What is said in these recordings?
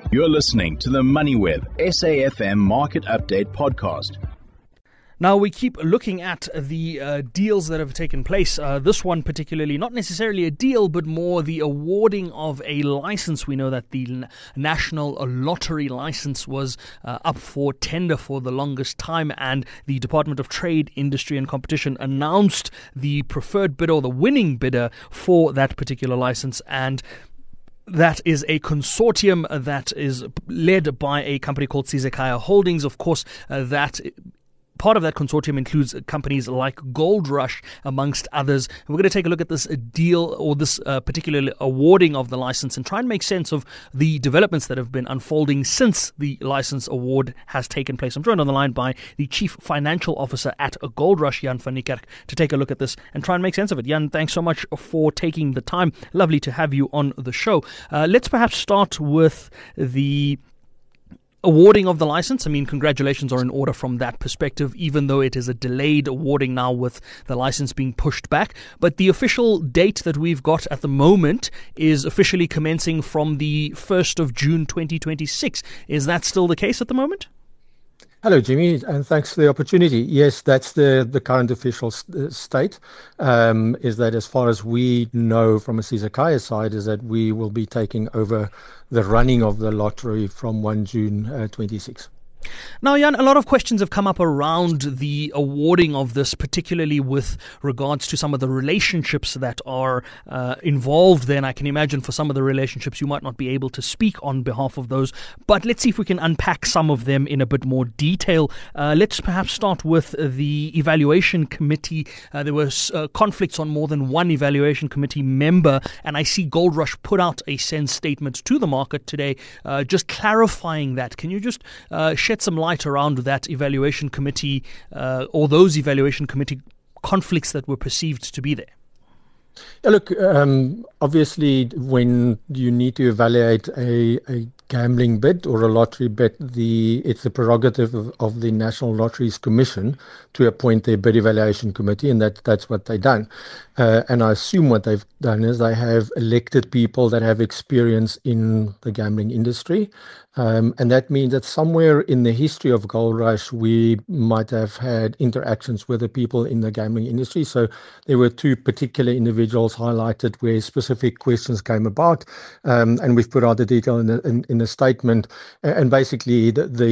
You're listening to the MoneyWeb SAFM Market Update podcast. Now, we keep looking at the deals that have taken place. This one particularly, not necessarily a deal, but more the awarding of a license. We know that the National Lottery license was up for tender for the longest time, and the Department of Trade, Industry and Competition announced the preferred bidder or the winning bidder for that particular license. And that is a consortium that is led by a company called Sizekaya Holdings. Of course, that part of that consortium includes companies like Gold Rush, amongst others. And we're going to take a look at this deal or this particular awarding of the license and try and make sense of the developments that have been unfolding since the license award has taken place. I'm joined on the line by the Chief Financial Officer at Gold Rush, Jan van Niekerk, to take a look at this and try and make sense of it. Jan, thanks so much for taking the time. Lovely to have you on the show. Let's perhaps start with the awarding of the license. I mean, congratulations are in order from that perspective, even though it is a delayed awarding now with the license being pushed back. But the official date that we've got at the moment is officially commencing from the 1st of June 2026. Is that still the case at the moment? Hello, Jimmy, and thanks for the opportunity. Yes, that's the current official state, is that as far as we know from a Sizekaya side, is that we will be taking over the running of the lottery from 1 June 26. Now, Jan, a lot of questions have come up around the awarding of this, particularly with regards to some of the relationships that are involved there. And I can imagine for some of the relationships you might not be able to speak on behalf of those. But let's see if we can unpack some of them in a bit more detail. Let's perhaps start with the evaluation committee. There were conflicts on more than one evaluation committee member. And I see Gold Rush put out a SENS statement to the market today, just clarifying that. Can you just shed some light around that evaluation committee or those evaluation committee conflicts that were perceived to be there? Yeah, look, obviously, when you need to evaluate a gambling bid or a lottery bid, it's the prerogative of the National Lotteries Commission to appoint their bid evaluation committee, and that's what they've done. And I assume what they've done is they have elected people that have experience in the gambling industry. And that means that somewhere in the history of Gold Rush, we might have had interactions with the people in the gambling industry. So there were two particular individuals highlighted where specific questions came about. And we've put out the detail in the statement. And basically,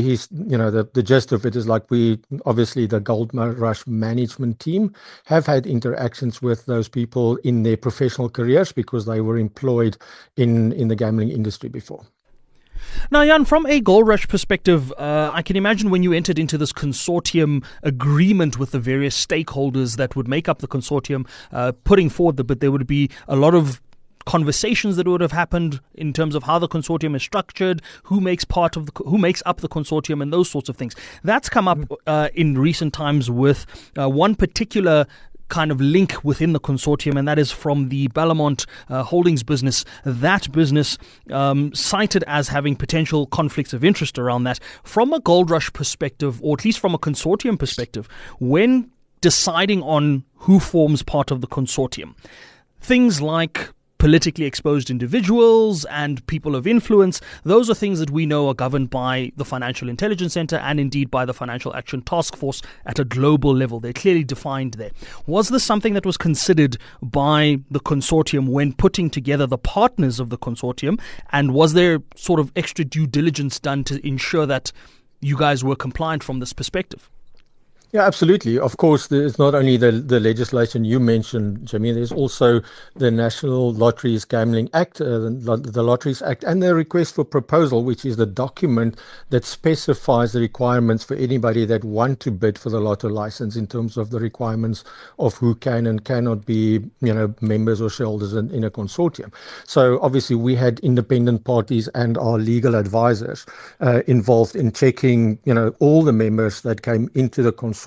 the gist of it is like obviously the Gold Rush management team have had interactions with those people in their professional careers because they were employed in the gambling industry before. Now, Jan, from a Gold Rush perspective, I can imagine when you entered into this consortium agreement with the various stakeholders that would make up the consortium, putting forward the bid, there would be a lot of conversations that would have happened in terms of how the consortium is structured, who makes up the consortium, and those sorts of things. That's come up in recent times with one particular kind of link within the consortium, and that is from the Bellamont Holdings business. That business cited as having potential conflicts of interest around that. From a Gold Rush perspective, or at least from a consortium perspective, when deciding on who forms part of the consortium, things like politically exposed individuals and people of influence, those are things that we know are governed by the Financial Intelligence Center and indeed by the Financial Action Task Force at a global level. They're clearly defined there. Was this something that was considered by the consortium when putting together the partners of the consortium? And was there sort of extra due diligence done to ensure that you guys were compliant from this perspective? Yeah, absolutely. Of course, there's not only the legislation you mentioned, Jimmy, there's also the National Lotteries Gambling Act, the Lotteries Act, and the request for proposal, which is the document that specifies the requirements for anybody that want to bid for the lotto license in terms of the requirements of who can and cannot be, members or shareholders in a consortium. So obviously we had independent parties and our legal advisors involved in checking, all the members that came into the consortium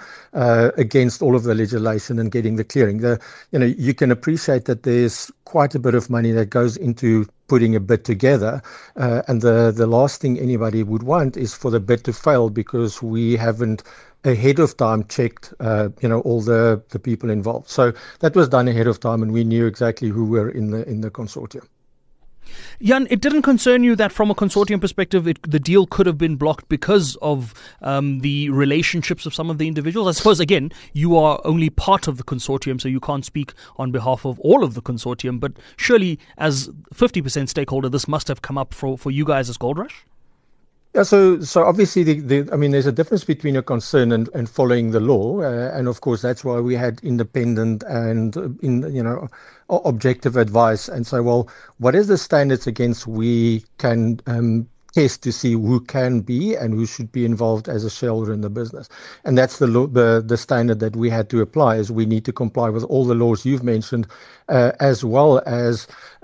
against all of the legislation and getting the clearing. You can appreciate that there's quite a bit of money that goes into putting a bid together, and the last thing anybody would want is for the bid to fail because we haven't ahead of time checked all the people involved. So that was done ahead of time, and we knew exactly who were in the consortium. Jan, it didn't concern you that from a consortium perspective, the deal could have been blocked because of the relationships of some of the individuals? I suppose, again, you are only part of the consortium, so you can't speak on behalf of all of the consortium. But surely, as 50% stakeholder, this must have come up for you guys as Goldrush? Yeah, so obviously, there's a difference between a concern and following the law, and of course that's why we had independent and objective advice and say, well, what is the standards against we can test to see who can be and who should be involved as a shareholder in the business, and that's the standard that we had to apply. Is we need to comply with all the laws you've mentioned, as well as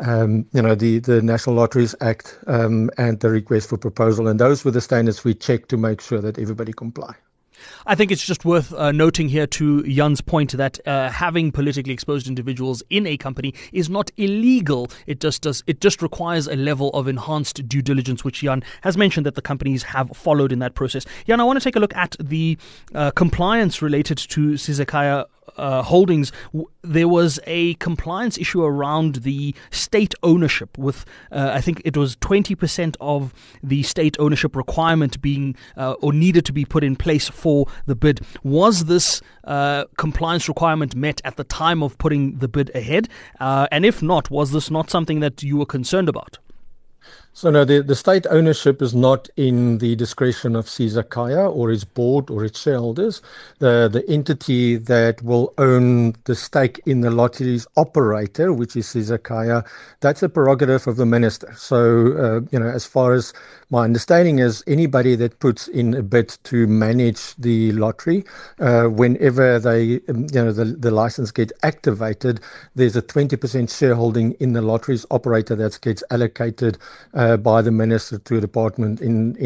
the National Lotteries Act and the request for proposal, and those were the standards we checked to make sure that everybody comply. I think it's just worth noting here to Jan's point that having politically exposed individuals in a company is not illegal. It just requires a level of enhanced due diligence, which Jan has mentioned that the companies have followed in that process. Jan, I want to take a look at the compliance related to Sizakaya Holdings. There was a compliance issue around the state ownership with, I think it was 20% of the state ownership requirement being or needed to be put in place for the bid. Was this compliance requirement met at the time of putting the bid ahead? And if not, was this not something that you were concerned about? So no, the state ownership is not in the discretion of Sizakaya or its board or its shareholders. The entity that will own the stake in the lotteries operator, which is Sizakaya, that's a prerogative of the minister. So, as far as my understanding is, anybody that puts in a bid to manage the lottery, whenever the license gets activated, there's a 20% shareholding in the lotteries operator that gets allocated by the minister to a department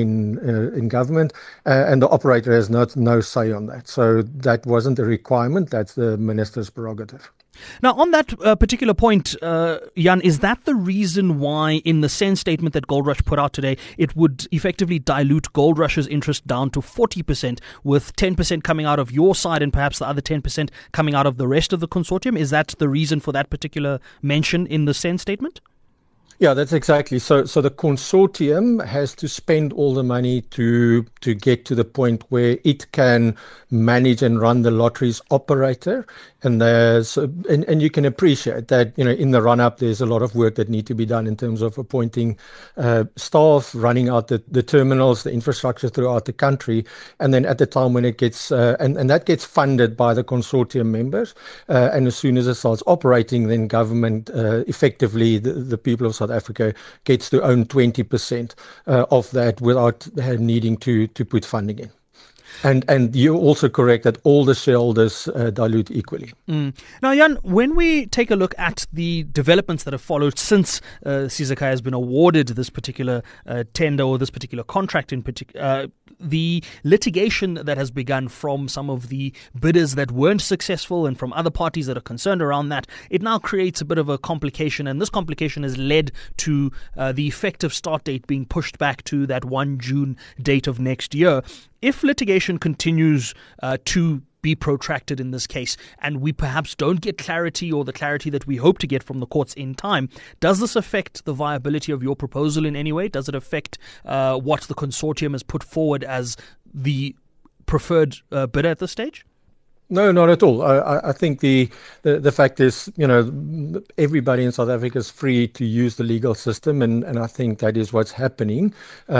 in government, and the operator has no say on that. So that wasn't a requirement. That's the minister's prerogative. Now, on that particular point, Jan, is that the reason why in the SEN statement that Goldrush put out today, it would effectively dilute Goldrush's interest down to 40%, with 10% coming out of your side and perhaps the other 10% coming out of the rest of the consortium? Is that the reason for that particular mention in the SEN statement? Yeah, that's exactly. So the consortium has to spend all the money to get to the point where it can manage and run the lotteries operator. And and you can appreciate that, in the run-up, there's a lot of work that need to be done in terms of appointing staff, running out the terminals, the infrastructure throughout the country. And then at the time when it gets, and that gets funded by the consortium members. And as soon as it starts operating, then government, effectively, the people of South Africa gets to own 20% of that without needing to put funding in. And you're also correct that all the shareholders dilute equally. Now, Jan, when we take a look at the developments that have followed since Sizakaya has been awarded this particular tender or this particular contract in particular, the litigation that has begun from some of the bidders that weren't successful and from other parties that are concerned around that, it now creates a bit of a complication. And this complication has led to the effective start date being pushed back to that 1 June date of next year. If litigation continues to be protracted in this case, and we perhaps don't get clarity or the clarity that we hope to get from the courts in time, does this affect the viability of your proposal in any way? Does it affect what the consortium has put forward as the preferred bidder at this stage? No, not at all. I think the fact is, everybody in South Africa is free to use the legal system, and I think that is what's happening.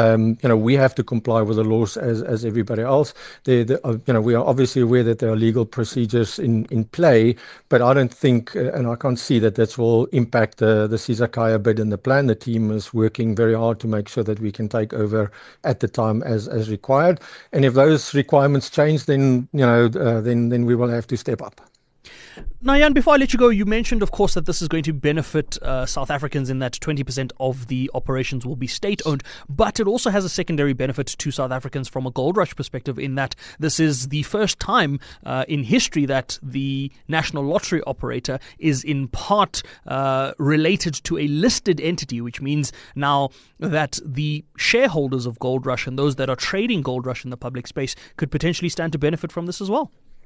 We have to comply with the laws as everybody else. We are obviously aware that there are legal procedures in play, but I don't think, and I can't see that will impact the Sizakaya bid and the plan. The team is working very hard to make sure that we can take over at the time as required. And if those requirements change, then we will have to step up. Now, Jan, before I let you go, you mentioned, of course, that this is going to benefit South Africans in that 20% of the operations will be state-owned, but it also has a secondary benefit to South Africans from a Goldrush perspective in that this is the first time in history that the National Lottery operator is in part related to a listed entity, which means now that the shareholders of Goldrush and those that are trading Goldrush in the public space could potentially stand to benefit from this as well.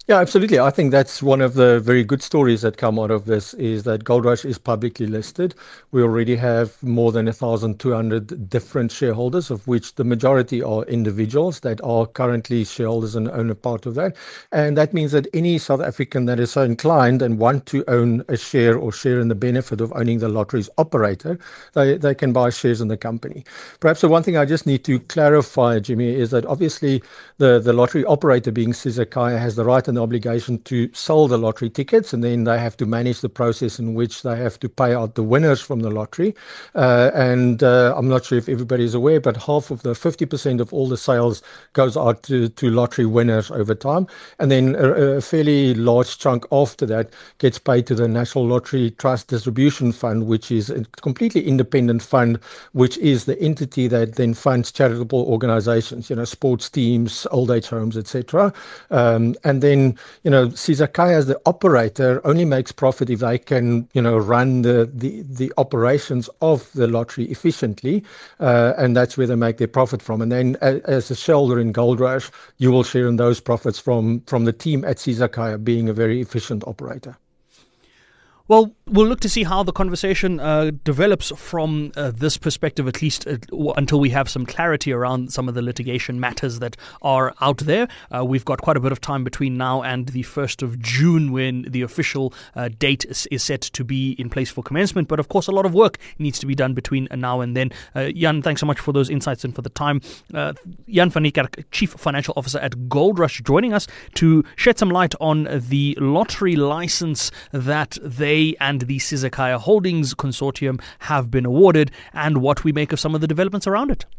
Yeah, absolutely. I think that's one of the very good stories that come out of this is that Goldrush is publicly listed. We already have more than 1,200 different shareholders, of which the majority are individuals that are currently shareholders and own a part of that. And that means that any South African that is so inclined and want to own a share or share in the benefit of owning the lottery's operator, they can buy shares in the company. Perhaps the one thing I just need to clarify, Jimmy, is that obviously the lottery operator, being Sizakaya, has the right and the obligation to sell the lottery tickets, and then they have to manage the process in which they have to pay out the winners from the lottery. I'm not sure if everybody is aware, but half of the 50% of all the sales goes out to lottery winners over time. And then a fairly large chunk after that gets paid to the National Lottery Trust Distribution Fund, which is a completely independent fund, which is the entity that then funds charitable organizations, sports teams, old age homes, etc. And then, Sizakaya as the operator only makes profit if they can, run the operations of the lottery efficiently, and that's where they make their profit from. And then as a shareholder in Goldrush, you will share in those profits from the team at Sizakaya being a very efficient operator. Well, we'll look to see how the conversation develops from this perspective, at least until we have some clarity around some of the litigation matters that are out there. We've got quite a bit of time between now and the 1st of June when the official date is set to be in place for commencement. But of course, a lot of work needs to be done between now and then. Jan, thanks so much for those insights and for the time. Jan van Niekerk, Chief Financial Officer at Goldrush, joining us to shed some light on the lottery license that they and the Sizakaya Holdings Consortium have been awarded and what we make of some of the developments around it.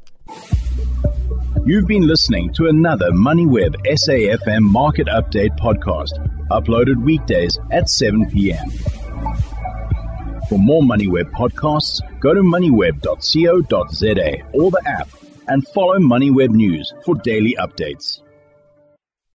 You've been listening to another MoneyWeb SAFM Market Update podcast, uploaded weekdays at 7 p.m. For more MoneyWeb podcasts, go to moneyweb.co.za or the app and follow MoneyWeb News for daily updates.